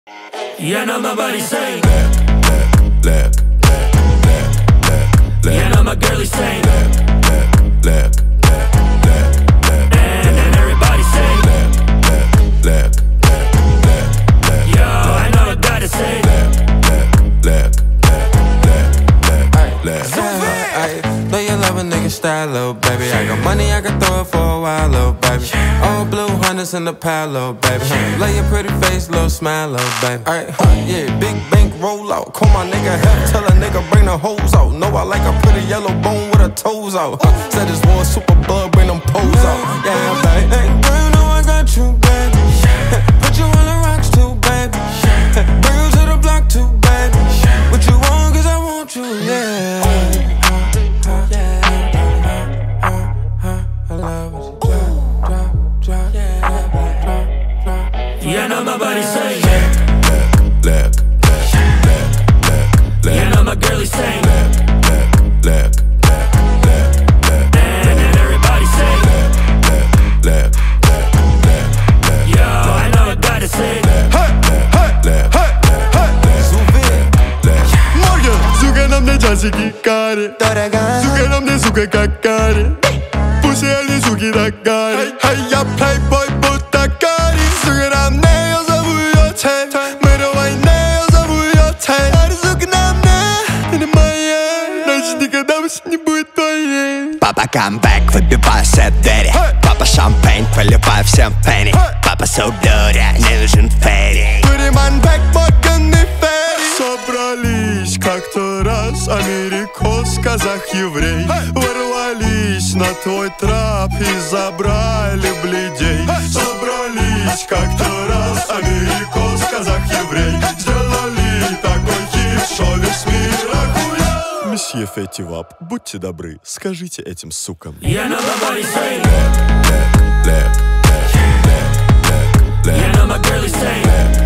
Yeah, now my body saying Look. Yeah, now my girl is saying Look. And everybody saying Look. Yo, I know I gotta say Know you love a nigga style, little baby. I got money, I can throw it for a while, little baby. All blue hundreds in the pile, little baby. Lay your pretty face, little smile, little baby. Yeah, big bank roll out. Call my nigga help, tell a nigga bring the hoes out. Know I like a pretty yellow bone with her toes out. Said this war super bug, bring them poles out. Yeah, baby. Hey, girl, you know I got you, baby. Put you on the rocks too, baby. Bring you to the block too, baby. What you want, cause I want you, yeah. Yeah, now my body saying Look. Yeah, now my girl is saying Look. And everybody saying Look. Yo, I know I gotta say Сука, на мне часики кари Сука, на мне, сука, как кари Пусть они, суки, так кари Я плейбой, будто кари Сука, на мне, я зову ее Тэй Мировой не, я зову ее Тэй Сука, на мне, это моя Значит, никогда больше не будет твоей. Папа, камбэк, выбиваю все двери. Папа, шампейн, поливаю всем пенни. Папа, судоря, не нужен ферри. Пуриман бэк, морганный ферри. Собрались как-то раз америкос, казах, еврей. Ворвались на твой трап и забрали бледей. Собрались как-то раз америкос, казах, еврей. Сделали такой хит, что весь мир охуел. Месье Фетти Вап, будьте добры, скажите этим сукам. Yeah, now my body saying Look. Yeah, now my girl is saying